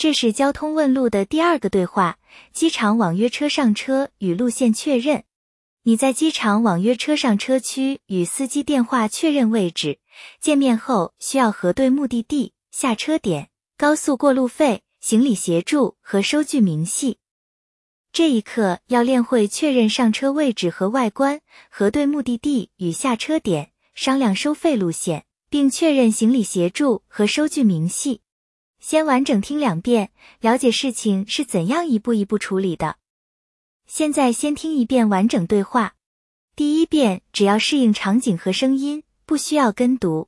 这是交通问路的第二个对话，机场网约车上车与路线确认。你在机场网约车上车区与司机电话确认位置，见面后需要核对目的地、下车点、高速过路费、行李协助和收据明细。这一课要练会确认上车位置和外观，核对目的地与下车点，商量收费路线，并确认行李协助和收据明细。先完整听2遍，了解事情是怎样一步一步处理的。现在先听一遍完整对话。第1遍只要适应场景和声音，不需要跟读。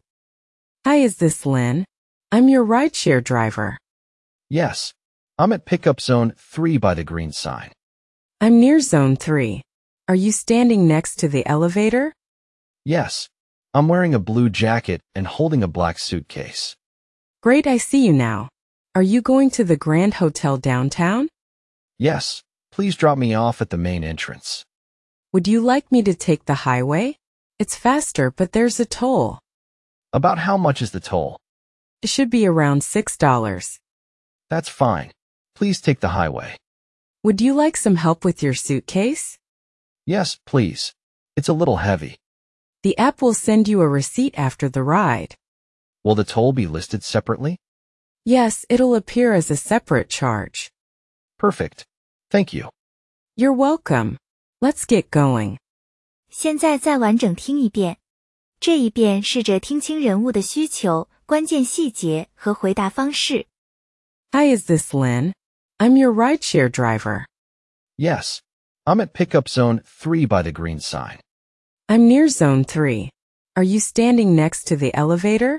Hi, is this Lynn? I'm your rideshare driver. Yes. I'm at pickup zone 3 by the green sign. I'm near zone 3. Are you standing next to the elevator? Yes. I'm wearing a blue jacket and holding a black suitcase. Great, I see you now. Are you going to the Grand Hotel downtown? Yes. Please drop me off at the main entrance. Would you like me to take the highway? It's faster, but there's a toll. About how much is the toll? It should be around $6. That's fine. Please take the highway. Would you like some help with your suitcase? Yes, please. It's a little heavy. The app will send you a receipt after the ride. Will the toll be listed separately? Yes, it'll appear as a separate charge. Perfect. Thank you. You're welcome. Let's get going. 现在再完整听一遍。这一遍试着听清人物的需求、关键细节和回答方式。 Hi, is this Lynn? I'm your rideshare driver. Yes. I'm at pickup zone 3 by the green sign. I'm near zone 3. Are you standing next to the elevator?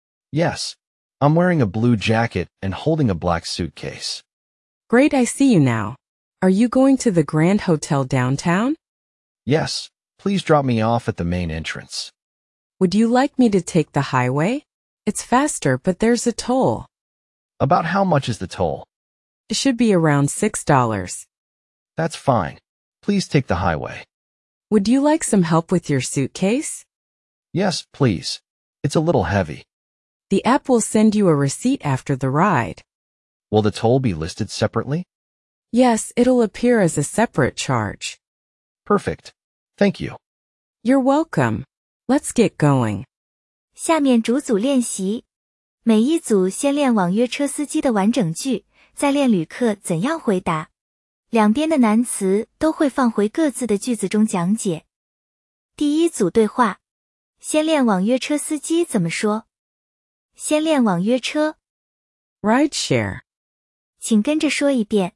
Yes. I'm wearing a blue jacket and holding a black suitcase. Great, I see you now. Are you going to the Grand Hotel downtown? Yes. Please drop me off at the main entrance. Would you like me to take the highway? It's faster, but there's a toll. About how much is the toll? It should be around $6. That's fine. Please take the highway. Would you like some help with your suitcase? Yes, please. It's a little heavy. The app will send you a receipt after the ride. Will the toll be listed separately? Yes, it'll appear as a separate charge. Perfect. Thank you. You're welcome. Let's get going. 下面逐组练习。每一组先练网约车司机的完整句，再练旅客怎样回答。两边的难词都会放回各自的句子中讲解。第1组对话，先练网约车司机怎么说。先练网约车， Rideshare. 请跟着说一遍。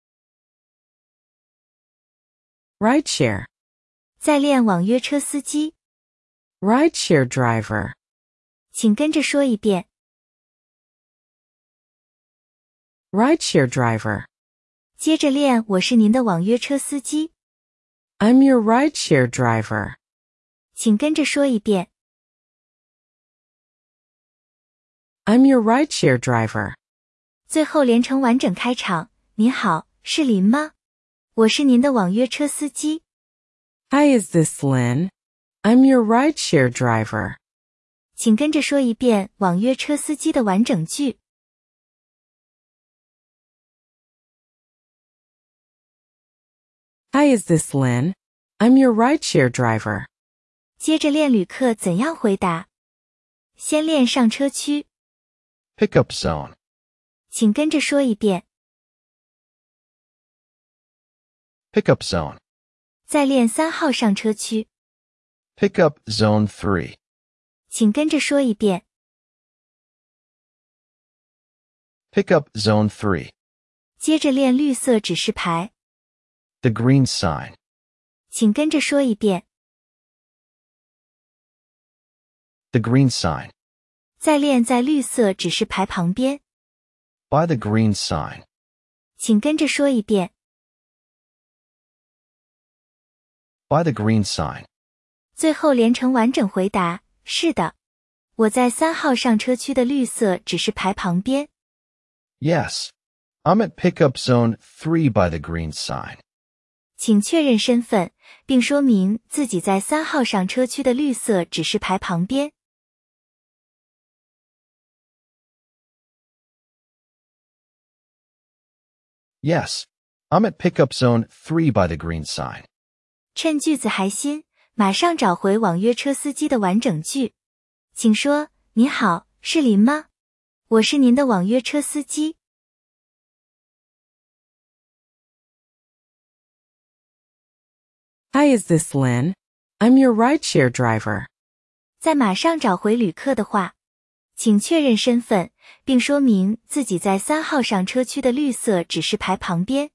Rideshare. 再练网约车司机， Rideshare driver. 请跟着说一遍。 Rideshare driver. 接着练我是您的网约车司机， I'm your rideshare driver. 请跟着说一遍。 I'm your rideshare driver. 最后连成完整开场。您好，是林吗？我是您的网约车司机。 Hi, is this Lynn? I'm your rideshare driver. 请跟着说一遍网约车司机的完整句。 Hi, is this Lynn? I'm your rideshare driver. 接着练旅客怎样回答。先练上车区， Pickup zone. 请跟着说一遍。 Pickup zone. 再练3号上车区， Pickup zone 3. 请跟着说一遍。 Pickup zone 3. 接着练绿色指示牌， The green sign. 请跟着说一遍。 The green sign. 再练在绿色指示牌旁边， By the green sign. 请跟着说一遍。 By the green sign. 最后连成完整回答，是的。我在3号上车区的绿色指示牌旁边。 Yes. I'm at pickup zone 3 by the green sign. 请确认身份，并说明自己在3号上车区的绿色指示牌旁边。 Yes. I'm at pickup zone 3 by the green sign. 趁句子还新，马上找回网约车司机的完整句。请说，你好，是林吗？我是您的网约车司机。 Hi, is this Lynn? I'm your rideshare driver. 在马上找回旅客的话，请确认身份，并说明自己在3号上车区的绿色指示牌旁边。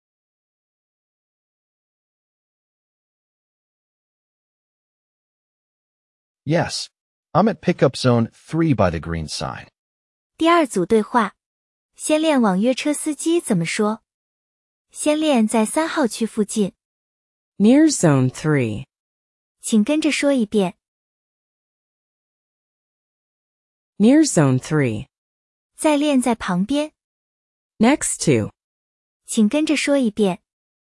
Yes. I'm at pickup zone 3 by the green sign. 第二组对话，先练网约车司机怎么说。先练在3号区附近， Near zone 3. 请跟着说一遍。 Near zone 3. 再练在旁边， Next to. 请跟着说一遍。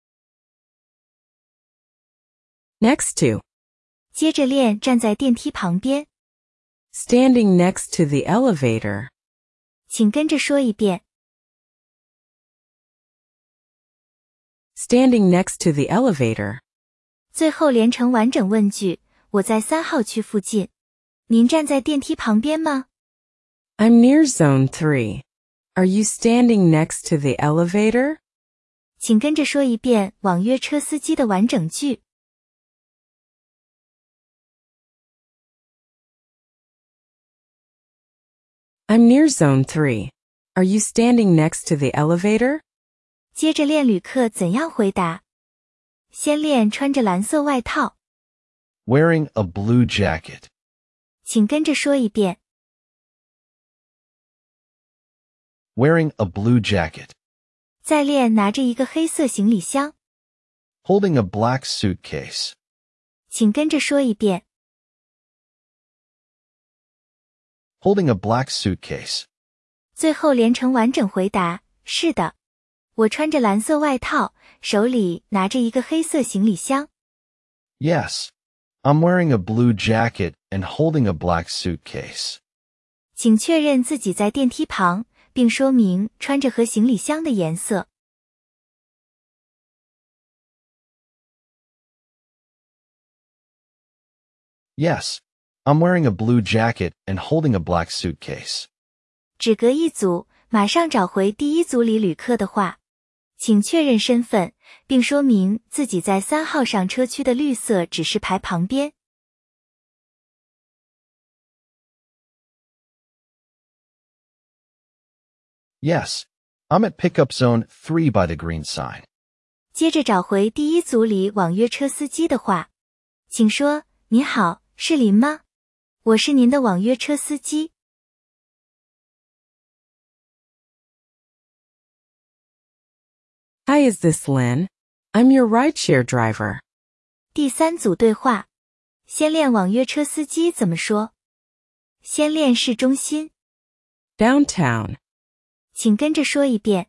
Next to. 接着练站在电梯旁边， Standing next to the elevator. 请跟着说一遍。 Standing next to the elevator. 最后连成完整问句，我在3号区附近。您站在电梯旁边吗？ I'm near zone 3. Are you standing next to the elevator? 请跟着说一遍网约车司机的完整句。 I'm near zone 3. Are you standing next to the elevator? 接着练旅客怎样回答。先练穿着蓝色外套， Wearing a blue jacket. 请跟着说一遍。 Wearing a blue jacket. 再练拿着一个黑色行李箱， Holding a black suitcase. 请跟着说一遍。 Holding a black suitcase. 最后连成完整回答，是的。我穿着蓝色外套，手里拿着一个黑色行李箱。 Yes. I'm wearing a blue jacket and holding a black suitcase. 请确认自己在电梯旁，并说明穿着和行李箱的颜色。 Yes. I'm wearing a blue jacket and holding a black suitcase. 只隔一组，马上找回第一组里旅客的话。请确认身份，并说明自己在3号上车区的绿色指示牌旁边。 Yes. I'm at pickup zone 3 by the green sign. 接着找回第一组里网约车司机的话。请说，你好，是林吗？我是您的网约车司机。 Hi, is this Lynn? I'm your rideshare driver. 第三组对话，先练网约车司机怎么说。先练市中心， Downtown. 请跟着说一遍。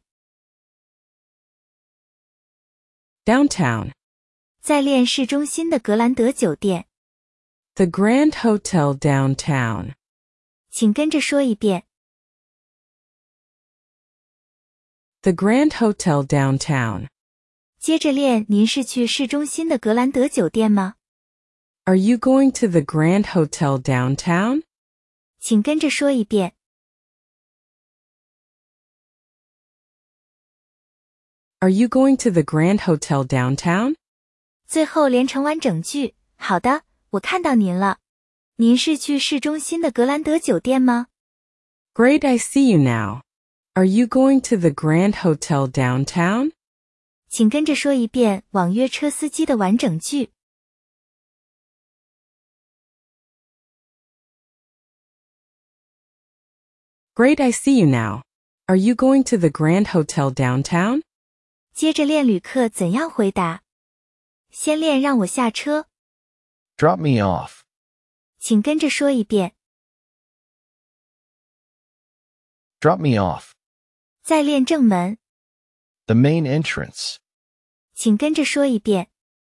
Downtown. 再练市中心的格兰德酒店， The Grand Hotel downtown. 请跟着说一遍。 The Grand Hotel downtown. 接着练，您是去市中心的格兰德酒店吗？ Are you going to the Grand Hotel downtown? 请跟着说一遍。 Are you going to the Grand Hotel downtown? 最后连成完整句。好的，我看到您了。您是去市中心的格兰德酒店吗？ Great, I see you now. Are you going to the Grand Hotel downtown? 请跟着说一遍网约车司机的完整句。 Great, I see you now. Are you going to the Grand Hotel downtown? 接着练旅客怎样回答。先练让我下车， Drop me off. 请跟着说一遍。 Drop me off. 再练正门， The main entrance. 请跟着说一遍。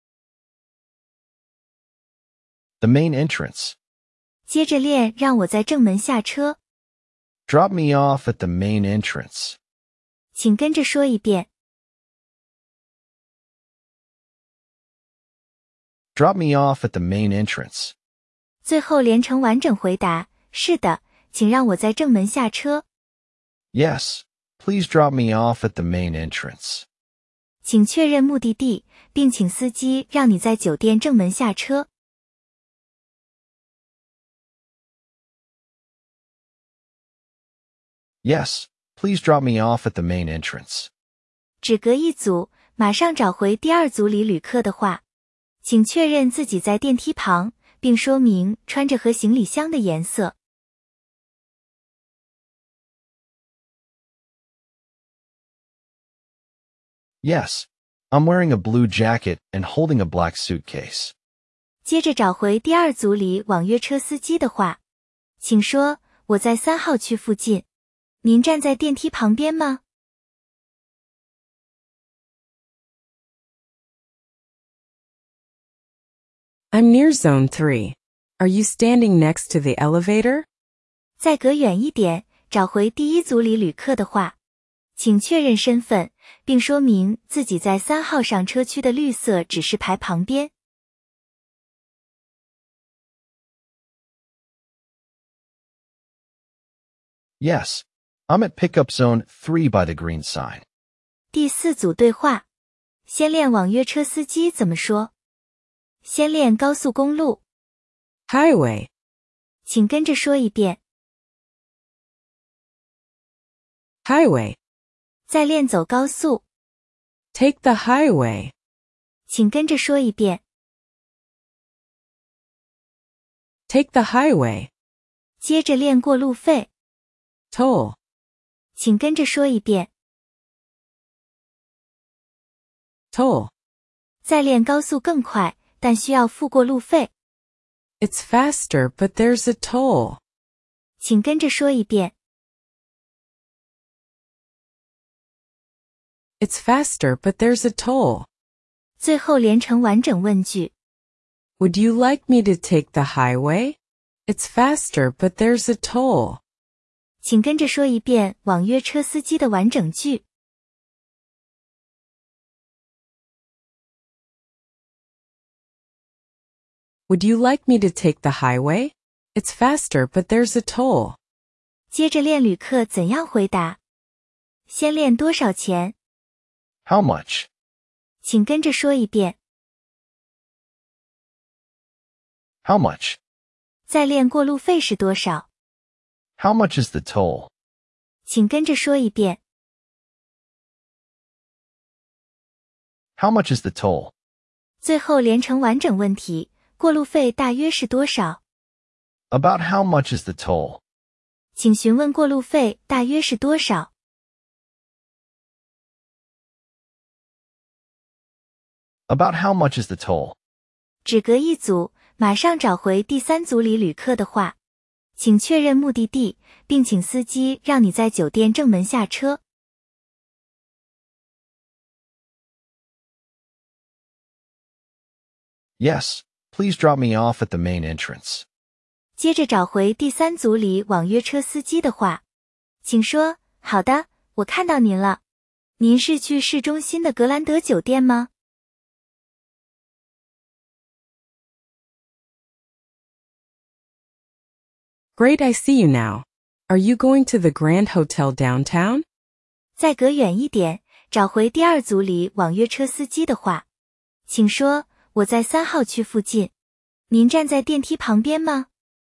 The main entrance. 接着练让我在正门下车， Drop me off at the main entrance. 请跟着说一遍。 Drop me off at the main entrance. 最后连成完整回答，是的，请让我在正门下车。 Yes, please drop me off at the main entrance. 请确认目的地，并请司机让你在酒店正门下车。 Yes, please drop me off at the main entrance. 只隔一组，马上找回第二组里旅客的话，请确认自己在电梯旁，并说明穿着和行李箱的颜色。 Yes, I'm wearing a blue jacket and holding a black suitcase. 接着找回第二组里网约车司机的话，请说我在3号区附近。您站在电梯旁边吗？ I'm near zone 3. Are you standing next to the elevator? 再隔远一点，找回第一组里旅客的话，请确认身份，并说明自己在3号上车区的绿色指示牌旁边。 Yes, I'm at pickup zone 3 by the green sign. 第4组对话，先练网约车司机怎么说。先练高速公路， Highway. 请跟着说一遍。 Highway. 再练走高速， Take the highway. 请跟着说一遍。 Take the highway. 接着练过路费， Toll. 请跟着说一遍。 Toll. 再练高速更快，但需要付过路费， It's faster, but there's a toll. 请跟着说一遍。 It's faster, but there's a toll. 最后连成完整问句， Would you like me to take the highway? It's faster, but there's a toll. 请跟着说一遍网约车司机的完整句。 Would you like me to take the highway? It's faster, but there's a toll. 接着练旅客怎样回答。先练多少钱， How much? 请跟着说一遍。 How much? 再练过路费是多少， How much is the toll? 请跟着说一遍。 How much is the toll? 最后连成完整问题，过路费大约是多少？ About how much is the toll? 请询问过路费大约是多少。 About how much is the toll? 只隔一组，马上找回第3组里旅客的话，请确认目的地，并请司机让你在酒店正门下车。 Yes, please drop me off at the main entrance. 接着找回第3组里网约车司机的话，请说，好的，我看到您了。您是去市中心的格兰德酒店吗？ Great, I see you now. Are you going to the Grand Hotel downtown? 再隔远一点，找回第2组里网约车司机的话，请说，我在3号区附近。您站在电梯旁边吗？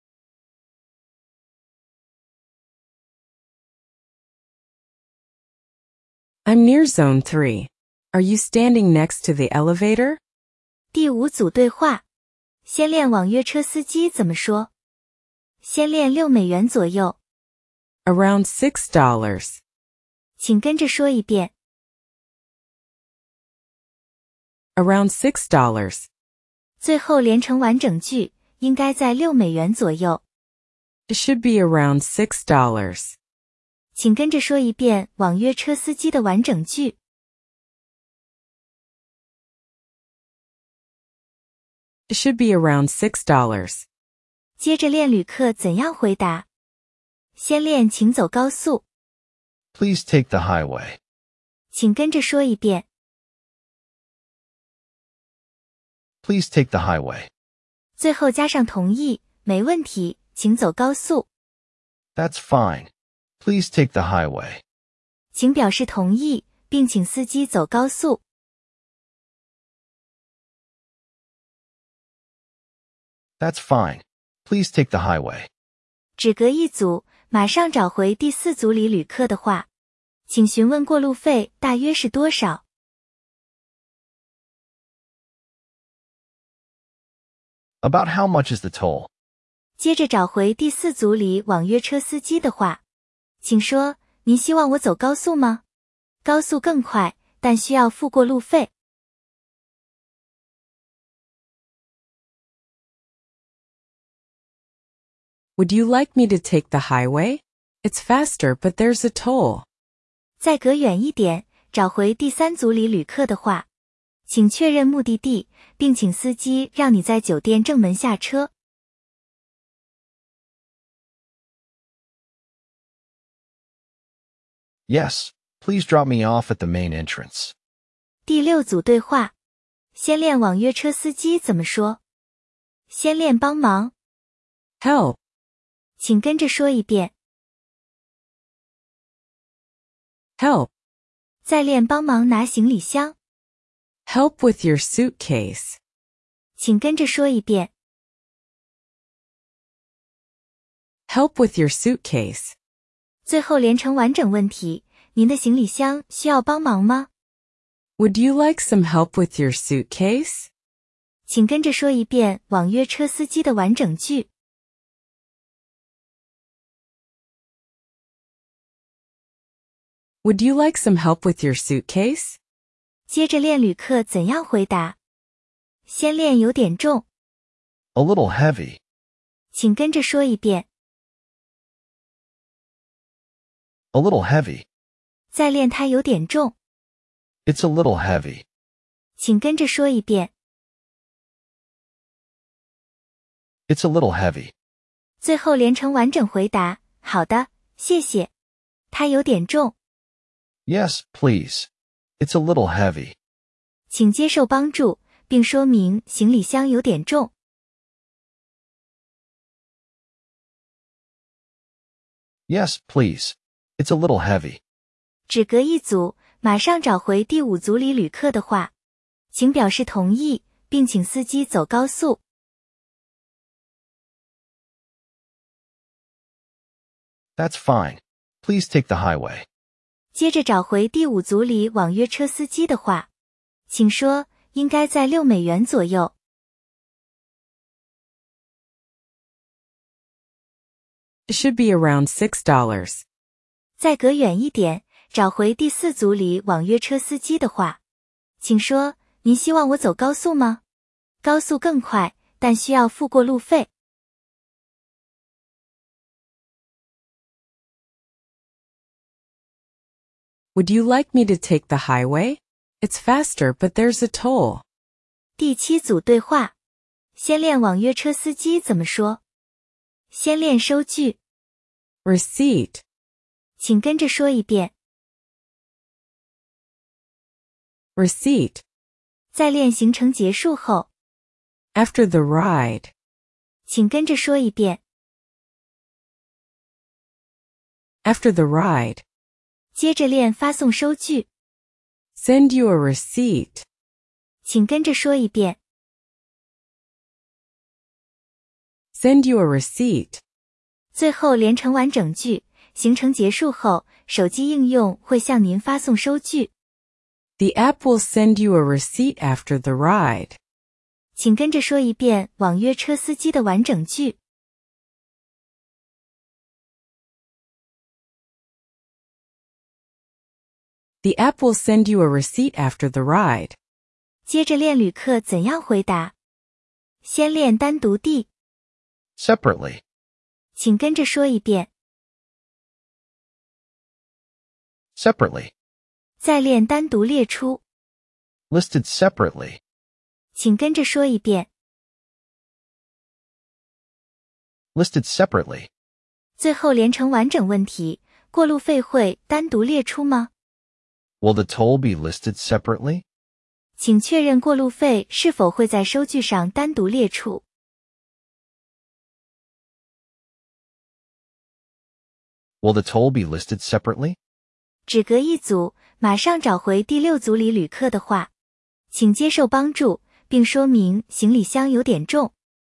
I'm near zone 3. Are you standing next to the elevator? 第5组对话，先练网约车司机怎么说。先练$6左右， Around $6. 请跟着说一遍。 Around $6. 最后连成完整句，应该在$6左右， It should be around $6. 请跟着说一遍网约车司机的完整句。 It should be around $6. 接着练旅客怎样回答。先练请走高速， Please take the highway. 请跟着说一遍。 please take the highway. 最后加上同意，没问题，请走高速。 That's fine. Please take the highway. 请表示同意，并请司机走高速。 That's fine. Please take the highway. 只隔一组，马上找回第4组里旅客的话，请询问过路费大约是多少。 About how much is the toll? 接着找回第4组里网约车司机的话，请说，您希望我走高速吗？高速更快，但需要付过路费。 Would you like me to take the highway? It's faster, but there's a toll. 再隔远一点，找回第3组里旅客的话，请确认目的地，并请司机让你在酒店正门下车。 Yes, please drop me off at the main entrance. 第6组对话，先练网约车司机怎么说。先练帮忙， Help. 请跟着说一遍。 Help. 再练帮忙拿行李箱， Help with your suitcase. 请跟着说一遍。 Help with your suitcase. 最后连成完整问题，您的行李箱需要帮忙吗？ Would you like some help with your suitcase? 请跟着说一遍网约车司机的完整句。 Would you like some help with your suitcase? 接着练旅客怎样回答。先练有点重， A little heavy. 请跟着说一遍。 A little heavy. 再练它有点重， It's a little heavy. 请跟着说一遍。 It's a little heavy. 最后连成完整回答。好的，谢谢。它有点重， Yes, please. It's a little heavy. 请接受帮助，并说明行李箱有点重。 Yes, please. It's a little heavy. 只隔一组，马上找回第5组里旅客的话，请表示同意，并请司机走高速。 That's fine. Please take the highway. 接着找回第5组里网约车司机的话，请说，应该在$6左右。 It should be around $6. 再隔远一点，找回第4组里网约车司机的话，请说，您希望我走高速吗？高速更快，但需要付过路费。 Would you like me to take the highway? It's faster, but there's a toll. 第7组对话，先练网约车司机怎么说。先练收据， Receipt. 请跟着说一遍。 Receipt. 在练行程结束后， After the ride. 请跟着说一遍。 After the ride. 接着练发送收据， Send you a receipt. 请跟着说一遍。 Send you a receipt. 最后连成完整句，行程结束后，手机应用会向您发送收据。 The app will send you a receipt after the ride. 请跟着说一遍网约车司机的完整句。 The app will send you a receipt after the ride. 接着练旅客怎样回答。先练单独地， Separately. 请跟着说一遍。 Separately. 再练单独列出， Listed separately. 请跟着说一遍。 Listed separately. 最后连成完整问题，过路费会单独列出吗？ Will the toll be listed separately? 请确认过路费是否会在收据上单独列出。 Will the toll be listed separately? 只隔一组，马上找回第6组里旅客的话，请接受帮助，并说明行李箱有点重。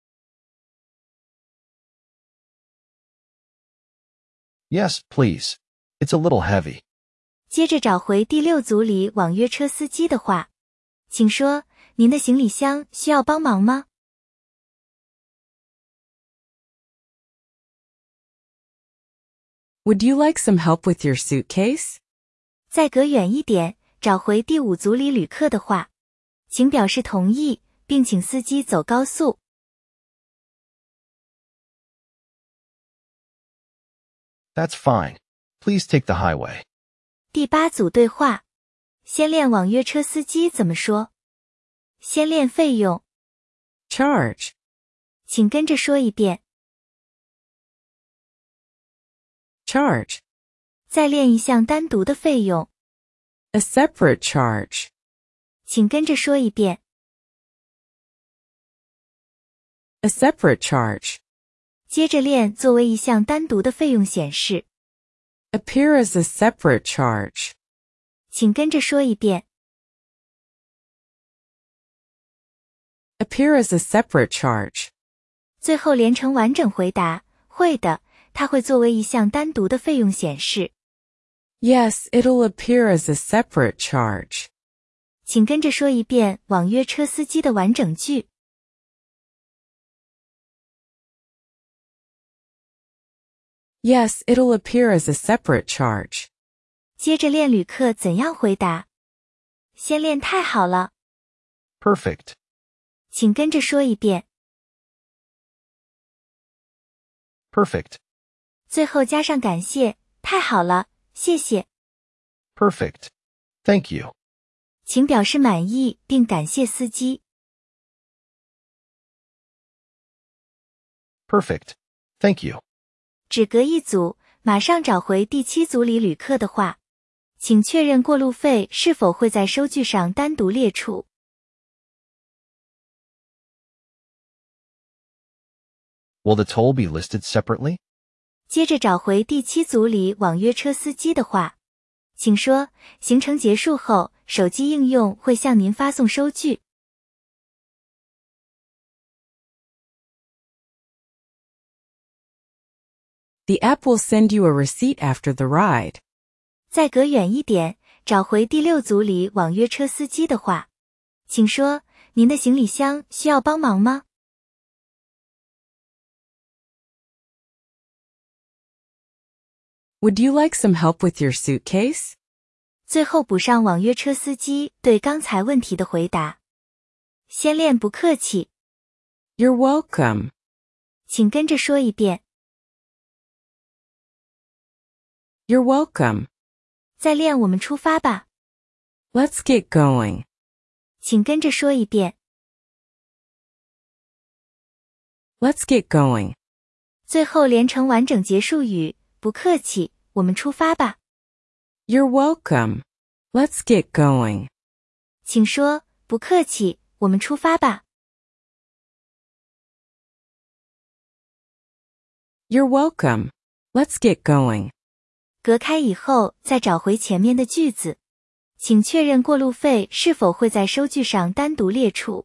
Yes, please. It's a little heavy. 接着找回第6组里网约车司机的话，请说，您的行李箱需要帮忙吗？ Would you like some help with your suitcase? 再隔远一点，找回第5组里旅客的话，请表示同意，并请司机走高速。 That's fine. Please take the highway. 第8组对话，先练网约车司机怎么说。先练费用， Charge. 请跟着说一遍。 Charge. 再练一项单独的费用， A separate charge. 请跟着说一遍。 A separate charge. 接着练作为一项单独的费用显示， Appear as a separate charge. 请跟着说一遍。 Appear as a separate charge. 最后连成完整回答，会的，它会作为一项单独的费用显示。 Yes, it'll appear as a separate charge. 请跟着说一遍网约车司机的完整句。 Yes, it'll appear as a separate charge. 接着练旅客怎样回答。先练太好了， Perfect. 请跟着说一遍。 Perfect. 最后加上感谢，太好了，谢谢。 Perfect. Thank you. 请表示满意并感谢司机。 Perfect. Thank you. 只隔一组，马上找回第7组里旅客的话，请确认过路费是否会在收据上单独列出。 Will the toll be listed separately? 接着找回第7组里网约车司机的话，请说，行程结束后，手机应用会向您发送收据。 The app will send you a receipt after the ride. 再隔远一点，找回第6组里网约车司机的话，请说，您的行李箱需要帮忙吗？ Would you like some help with your suitcase? 最后补上网约车司机对刚才问题的回答。先练不客气， You're welcome. 请跟着说一遍。 You're welcome. 再练我们出发吧， Let's get going. 请跟着说一遍。 Let's get going. 最后连成完整结束语，不客气，我们出发吧， You're welcome. Let's get going. 请说，不客气，我们出发吧。 You're welcome. Let's get going. 隔开以后再找回前面的句子，请确认过路费是否会在收据上单独列出。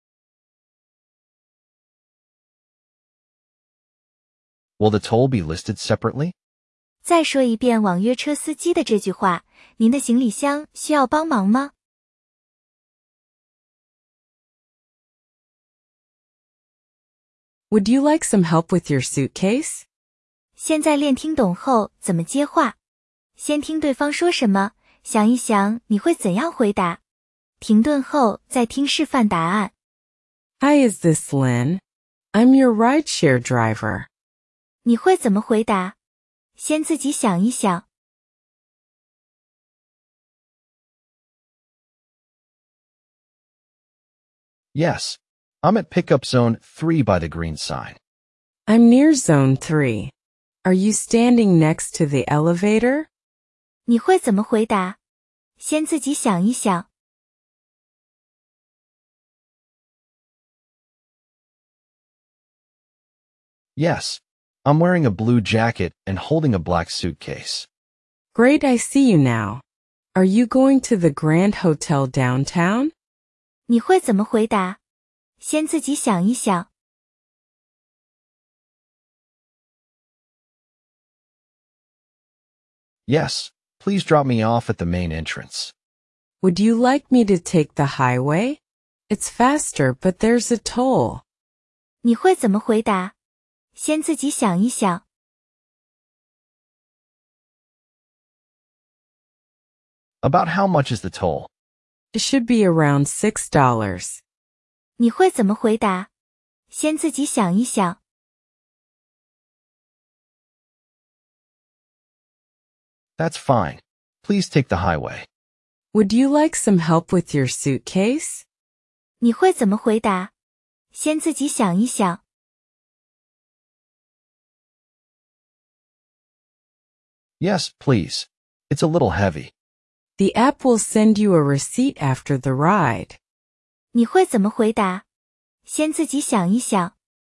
Will the toll be listed separately? 再说一遍网约车司机的这句话，您的行李箱需要帮忙吗？ Would you like some help with your suitcase? 现在练听懂后怎么接话？先听对方说什么，想一想你会怎样回答。停顿后再听示范答案。 Hi, is this Lynn? I'm your rideshare driver. 你会怎么回答？先自己想一想。 Yes. I'm at pickup zone 3 by the green sign. I'm near zone 3. Are you standing next to the elevator? 你会怎么回答？先自己想一想。 Yes. I'm wearing a blue jacket and holding a black suitcase. Great, I see you now. Are you going to the Grand Hotel downtown? 你会怎么回答？先自己想一想。 Yes. Please drop me off at the main entrance. Would you like me to take the highway? It's faster, but there's a toll. 你会怎么回答？先自己想一想。 About how much is the toll? It should be around $6. 你会怎么回答？先自己想一想。 That's fine. Please take the highway. Would you like some help with your suitcase? 你会怎么回答？先自己想一想。 Yes, please. It's a little heavy. The app will send you a receipt after the ride. 你会怎么回答？先自己想一想。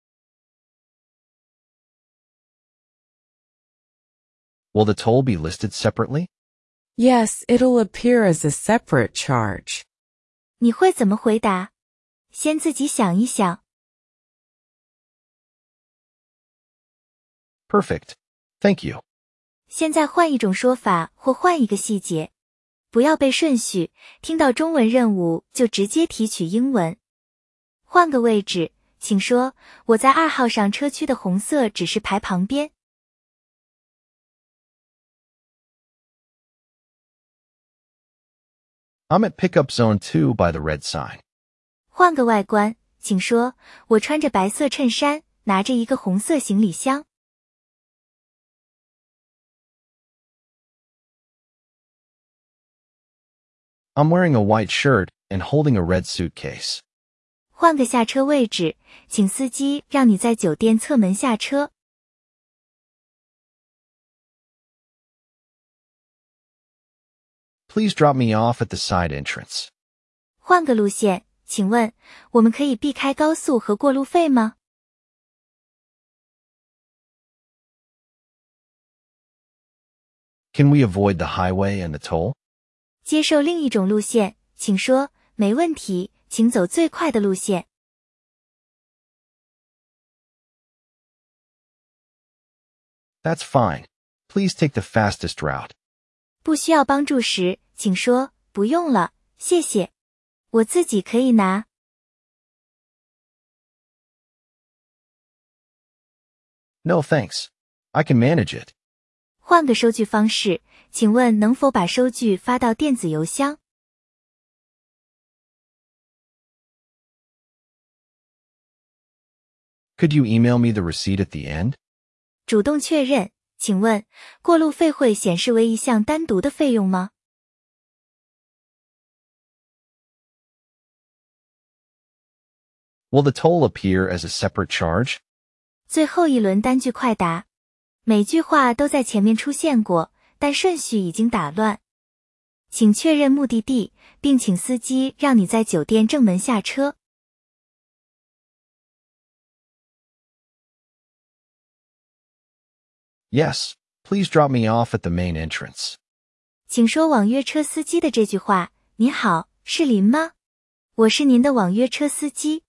Will the toll be listed separately? Yes, it'll appear as a separate charge. 你会怎么回答？先自己想一想。 Perfect. Thank you. 现在换一种说法或换一个细节。不要背顺序，听到中文任务就直接提取英文。换个位置，请说，我在2号上车区的红色指示牌旁边。 I'm at pickup zone 2 by the red sign. 换个外观，请说，我穿着白色衬衫，拿着一个红色行李箱。 I'm wearing a white shirt and holding a red suitcase. 换个下车位置，请司机让你在酒店侧门下车。 Please drop me off at the side entrance. 换个路线，请问，我们可以避开高速和过路费吗？ Can we avoid the highway and the toll? 接受另一种路线，请说，没问题，请走最快的路线。 That's fine. Please take the fastest route. 不需要帮助时，请说，不用了，谢谢。我自己可以拿。 No thanks. I can manage it. 换个收据方式，请问能否把收据发到电子邮箱？ Could you email me the receipt at the end? 主动确认，请问，过路费会显示为一项单独的费用吗？ Will the toll appear as a separate charge? 最后一轮单句快答。每句话都在前面出现过，但顺序已经打乱。请确认目的地，并请司机让你在酒店正门下车。 Yes. Please drop me off at the main entrance. 请说网约车司机的这句话。你好，是林吗？我是您的网约车司机。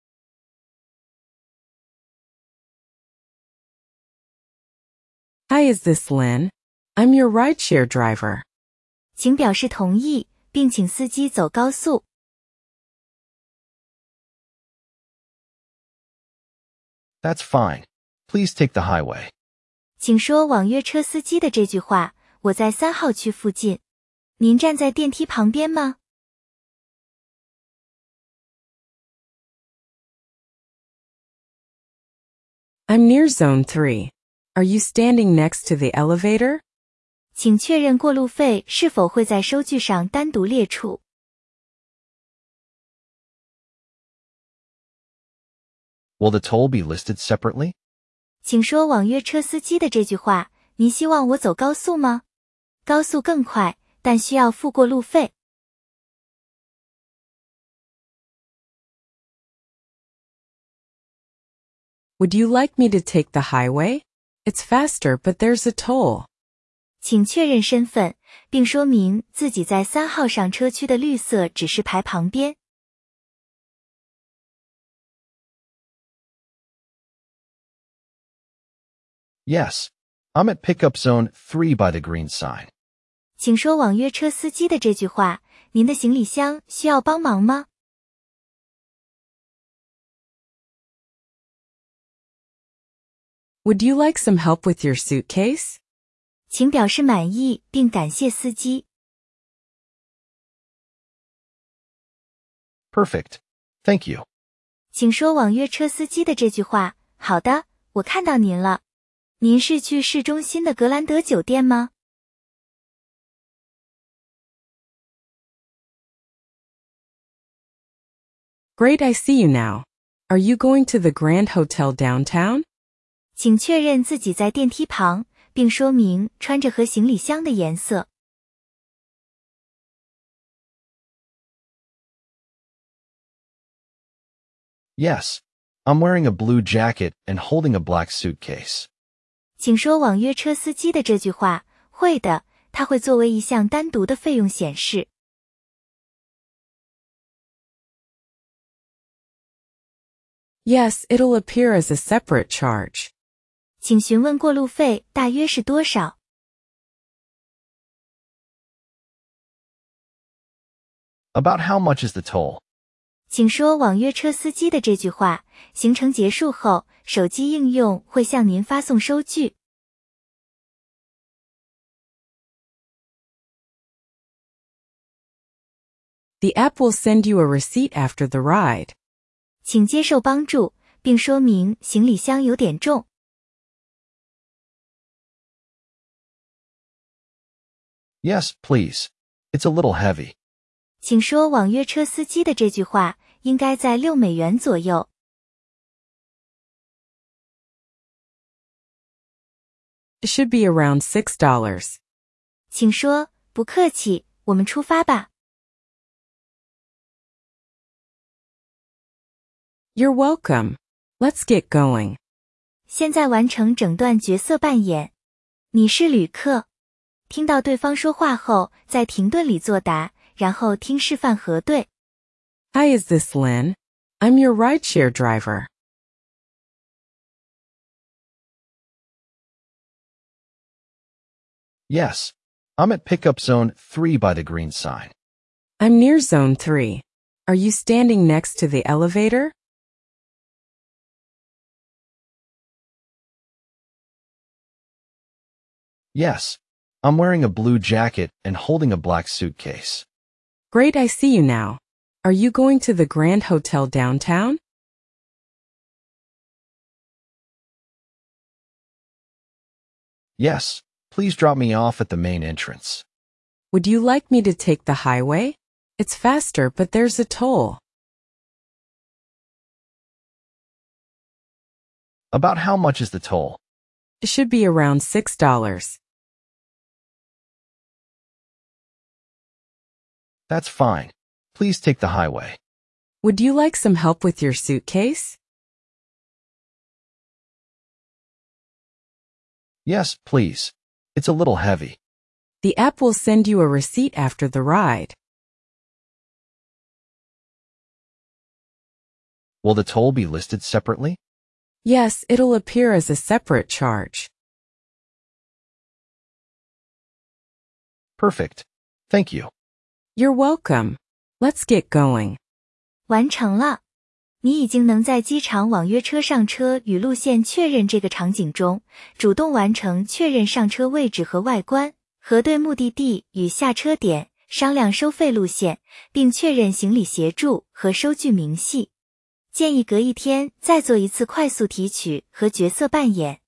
Hi, is this Lynn? I'm your rideshare driver. 请表示同意，并请司机走高速。 That's fine. Please take the highway. 请说网约车司机的这句话。我在3号区附近。您站在电梯旁边吗？ I'm near zone 3. Are you standing next to the elevator? 请确认过路费是否会在收据上单独列出。 Will the toll be listed separately? 请说网约车司机的这句话。您希望我走高速吗？高速更快，但需要付过路费。 Would you like me to take the highway? It's faster, but there's a toll. 请确认身份，并说明自己在3号上车区的绿色指示牌旁边。 Yes. I'm at pickup zone 3 by the green sign. 请说网约车司机的这句话，您的行李箱需要帮忙吗？ Would you like some help with your suitcase? 请表示满意并感谢司机。 Perfect. Thank you. 请说网约车司机的这句话，好的，我看到您了。您是去市中心的格兰德酒店吗？ Great, I see you now. Are you going to the Grand Hotel downtown? 请确认自己在电梯旁，并说明穿着和行李箱的颜色。 Yes. I'm wearing a blue jacket and holding a black suitcase. 请说网约车司机的这句话，会的，它会作为一项单独的费用显示。 Yes, it'll appear as a separate charge. 请询问过路费大约是多少？ About how much is the toll? 请说网约车司机的这句话，行程结束后，手机应用会向您发送收据。 The app will send you a receipt after the ride. 请接受帮助，并说明行李箱有点重。 Yes, please. It's a little heavy. 请说网约车司机的这句话，应该在$6左右。 It should be around $6. 请说，不客气，我们出发吧。 You're welcome. Let's get going. 现在完成整段角色扮演。你是旅客。听到对方说话后，在停顿里作答，然后听示范核对。 Hi, is this Lynn? I'm your rideshare driver. Yes. I'm at pickup zone 3 by the green sign. I'm near zone 3. Are you standing next to the elevator? Yes. I'm wearing a blue jacket and holding a black suitcase. Great, I see you now. Are you going to the Grand Hotel downtown? Yes. Please drop me off at the main entrance. Would you like me to take the highway? It's faster, but there's a toll. About how much is the toll? It should be around $6. That's fine. Please take the highway. Would you like some help with your suitcase? Yes, please. It's a little heavy. The app will send you a receipt after the ride. Will the toll be listed separately? Yes, it'll appear as a separate charge. Perfect. Thank you. You're welcome. Let's get going. 完成了。你已经能在机场网约车上车与路线确认这个场景中，主动完成确认上车位置和外观，核对目的地与下车点，商量收费路线，并确认行李协助和收据明细。建议隔一天再做一次快速提取和角色扮演。